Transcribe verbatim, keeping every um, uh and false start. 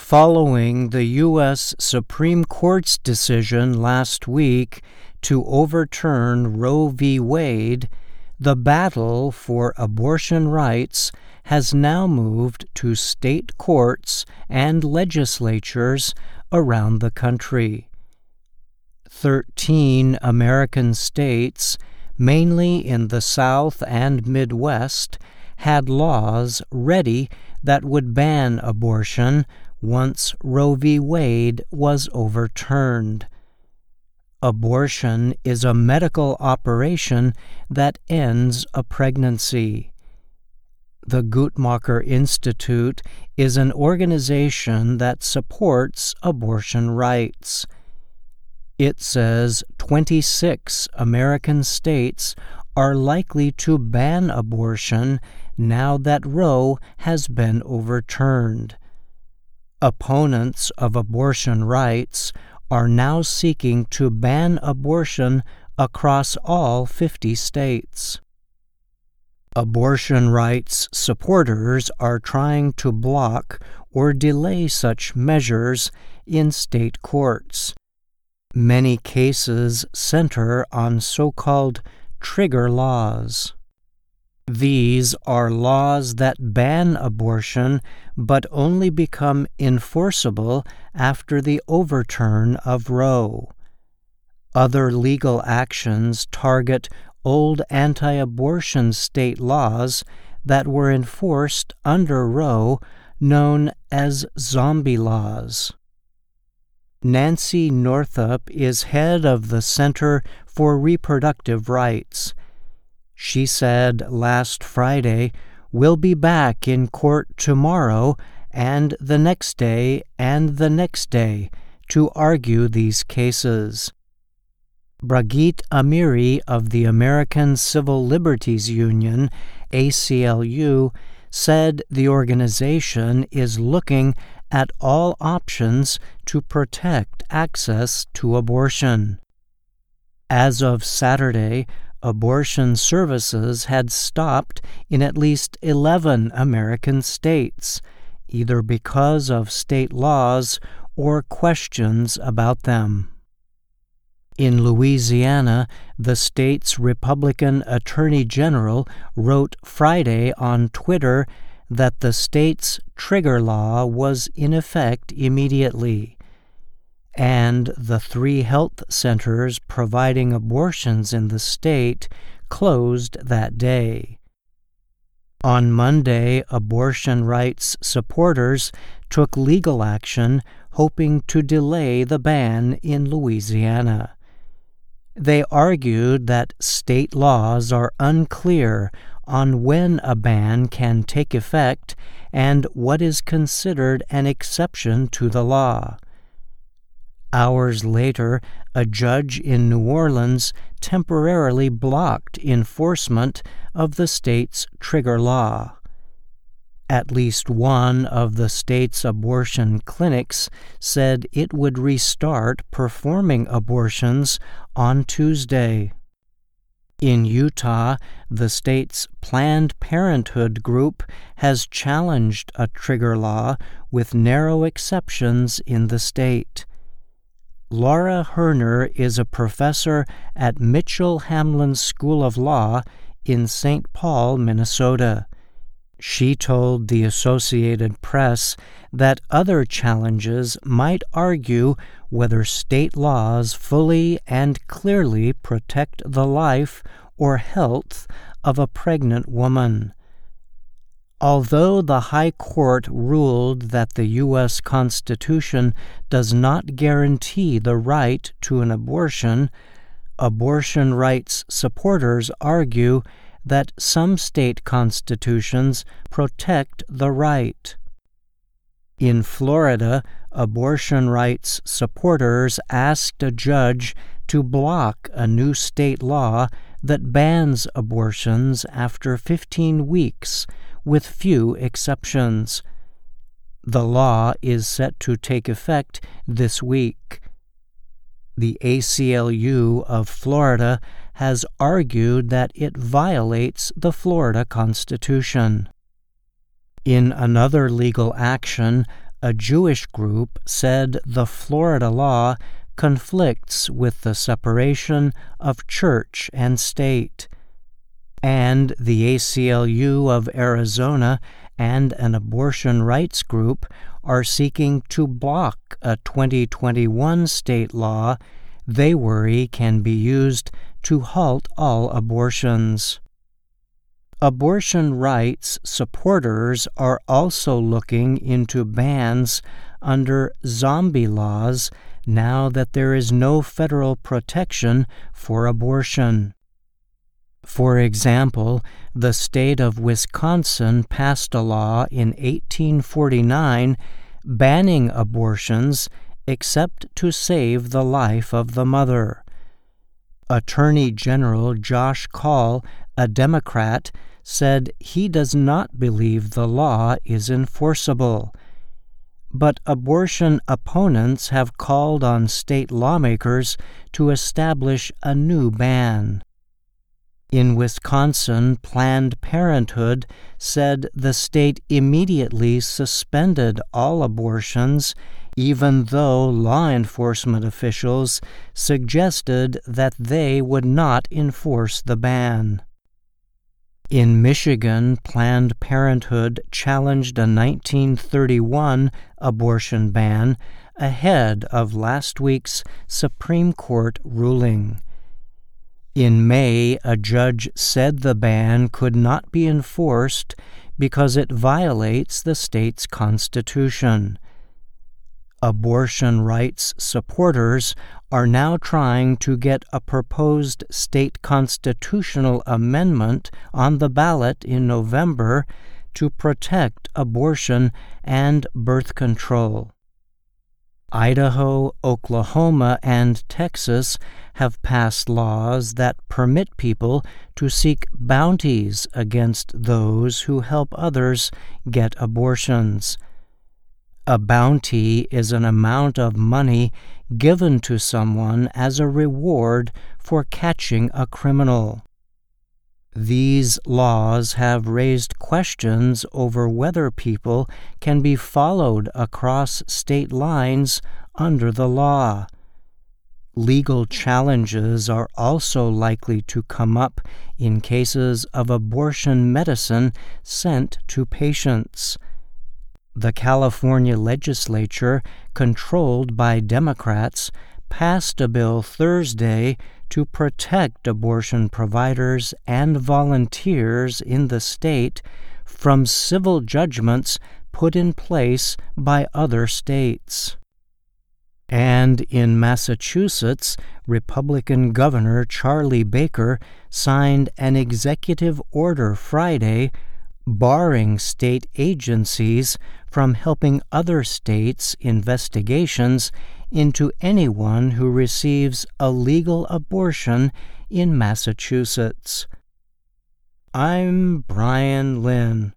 Following the U S Supreme Court's decision last week to overturn Roe v. Wade, the battle for abortion rights has now moved to state courts and legislatures around the country. Thirteen American states, mainly in the South and Midwest, had laws ready that would ban abortion once Roe v. Wade was overturned. Abortion is a medical operation that ends a pregnancy. The Guttmacher Institute is an organization that supports abortion rights. It says twenty-six American states are likely to ban abortion now that Roe has been overturned. Opponents of abortion rights are now seeking to ban abortion across all fifty states. Abortion rights supporters are trying to block or delay such measures in state courts. Many cases center on so-called trigger laws. These are laws that ban abortion but only become enforceable after the overturn of Roe. Other legal actions target old anti-abortion state laws that were enforced under Roe, known as zombie laws. Nancy Northup is head of the Center for Reproductive Rights. She said last Friday, "We'll be back in court tomorrow and the next day and the next day to argue these cases." Bragit Amiri of the American Civil Liberties Union, A C L U, said the organization is looking at all options to protect access to abortion. As of Saturday, abortion services had stopped in at least eleven American states, either because of state laws or questions about them. In Louisiana, the state's Republican Attorney General wrote Friday on Twitter that the state's trigger law was in effect immediately, and the three health centers providing abortions in the state closed that day. On Monday, abortion rights supporters took legal action hoping to delay the ban in Louisiana. They argued that state laws are unclear on when a ban can take effect and what is considered an exception to the law. Hours later, a judge in New Orleans temporarily blocked enforcement of the state's trigger law. At least one of the state's abortion clinics said it would restart performing abortions on Tuesday. In Utah, the state's Planned Parenthood group has challenged a trigger law with narrow exceptions in the state. Laura Herner is a professor at Mitchell Hamlin School of Law in Saint Paul, Minnesota. She told the Associated Press that other challenges might argue whether state laws fully and clearly protect the life or health of a pregnant woman. Although the High Court ruled that the U S Constitution does not guarantee the right to an abortion, abortion rights supporters argue that some state constitutions protect the right. In Florida, abortion rights supporters asked a judge to block a new state law that bans abortions after fifteen weeks, with few exceptions. The law is set to take effect this week. The A C L U of Florida has argued that it violates the Florida Constitution. In another legal action, a Jewish group said the Florida law conflicts with the separation of church and state. And the A C L U of Arizona and an abortion rights group are seeking to block a twenty twenty-one state law they worry can be used to halt all abortions. Abortion rights supporters are also looking into bans under zombie laws now that there is no federal protection for abortion. For example, the state of Wisconsin passed a law in eighteen forty-nine banning abortions except to save the life of the mother. Attorney General Josh Kaul, a Democrat, said he does not believe the law is enforceable. But abortion opponents have called on state lawmakers to establish a new ban. In Wisconsin, Planned Parenthood said the state immediately suspended all abortions, even though law enforcement officials suggested that they would not enforce the ban. In Michigan, Planned Parenthood challenged a nineteen thirty-one abortion ban ahead of last week's Supreme Court ruling. In May, a judge said the ban could not be enforced because it violates the state's constitution. Abortion rights supporters are now trying to get a proposed state constitutional amendment on the ballot in November to protect abortion and birth control. Idaho, Oklahoma, and Texas have passed laws that permit people to seek bounties against those who help others get abortions. A bounty is an amount of money given to someone as a reward for catching a criminal. These laws have raised questions over whether people can be followed across state lines under the law. Legal challenges are also likely to come up in cases of abortion medicine sent to patients. The California legislature, controlled by Democrats, passed a bill Thursday to protect abortion providers and volunteers in the state from civil judgments put in place by other states. And in Massachusetts, Republican Governor Charlie Baker signed an executive order Friday barring state agencies from helping other states' investigations into anyone who receives a legal abortion in Massachusetts. I'm Brian Lynn.